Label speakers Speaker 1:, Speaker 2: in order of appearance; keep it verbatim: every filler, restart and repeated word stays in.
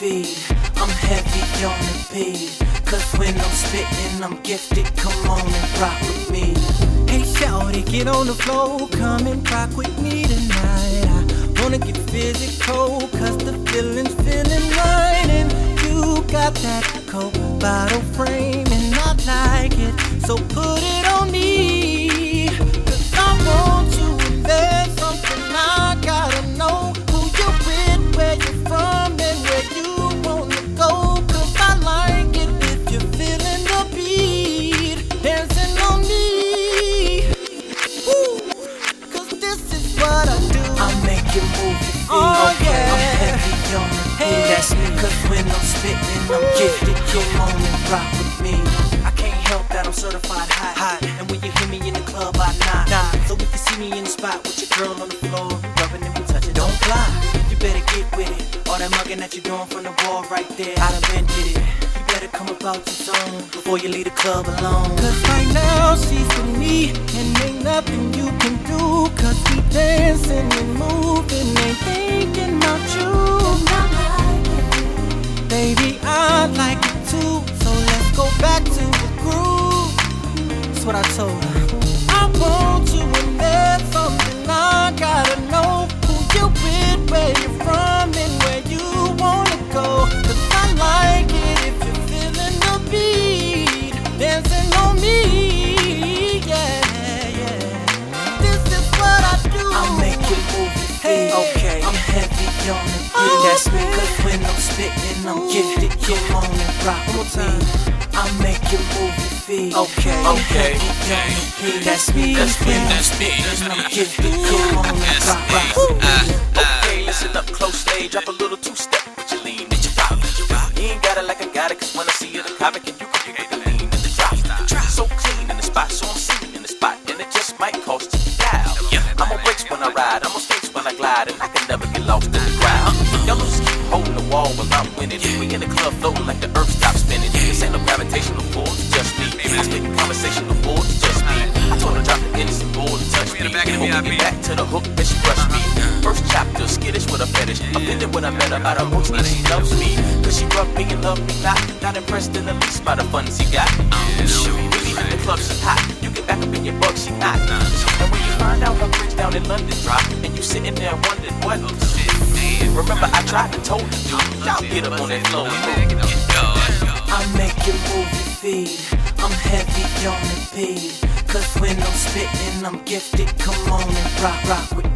Speaker 1: feed. I'm heavy on the beat, cause when I'm spitting, I'm gifted. Come on and rock with me. Hey shawty, get on the floor, come and rock with me tonight. I wanna get physical, cause the feeling's feeling right. And you got that Coke bottle frame, and I like it, so put it on me. Cause I want you, and there's something I gotta know. Who you with, where you from, and where you wanna go. Cause I like it if you're feeling the beat, dancing on me. Woo. Cause this is what I do. I make you move your feet. Oh, okay. Yeah. I'm heavy on the beat. Hey. That's me, cause when I'm spitting, I'm gifted. Come on and rock with me. I can't help that I'm certified hot. hot. And when you hear me in the club, I knock. Nah. So if you see me in the spot with your girl on the floor, rubbing and we touching, don't fly. You better get with it. All that mugging that you're doing from the wall right there, I done been did it. You better come about your zone before you leave the club alone. Cause right now she's with me, and ain't nothing you can do. Cause we dancing and moving, ain't thinking about you. Baby, I like it too, so let's go back to the groove. That's what I told her. I want you, and there's something I gotta know. Who you with, where you from, and where you wanna go. Cause I like it if you're feeling the beat, dancing on me, yeah, yeah. This is what I do. I make you move your feet, okay. I'm heavy on the beat, oh, that's me. Cause when I'm spitting, I'm gifted. Come on and rock with me. I make you move your feet, okay. Okay, okay. That's me. That's me. That's me. I'm gifted. Come on and rock, rock with me.
Speaker 2: Okay, listen up, close stage. Drop a little two-step, but you lean, but you rock, you rock. You ain't got it like I got it, cause when I see you, the comic, and you can get the lean and the drop. The drop so clean in the spot, so I'm seen in the spot, and it just might cost you a dial. I'm on brakes when I ride, I'm on skates when I glide, and I can never get lost in the crowd. Y'all just keep holding the wall while I'm winning. We in the club floating like the earth stops spinning. This ain't no gravitational pull, it's just me. I spit conversational bull, it's just me. I told her drop the innocent bull to touch me. Before we get back to the hook, then she brushed me. First chapter, skittish with a fetish. Offended when I met her by the hooks, and she loves me. Cause she rubbed me and loved me not. Not impressed in the least by the fun she got. Shoot, we leave in the club, she hot. You get back up in your buck, she not. And when you find out her bridge down in London drop, and you sitting there wondering what. Remember I tried to told you, y'all get up on that floor.
Speaker 1: I make you move your feet. I'm heavy on the beat, cause when I'm spitting, I'm gifted. Come on and rock, rock with me.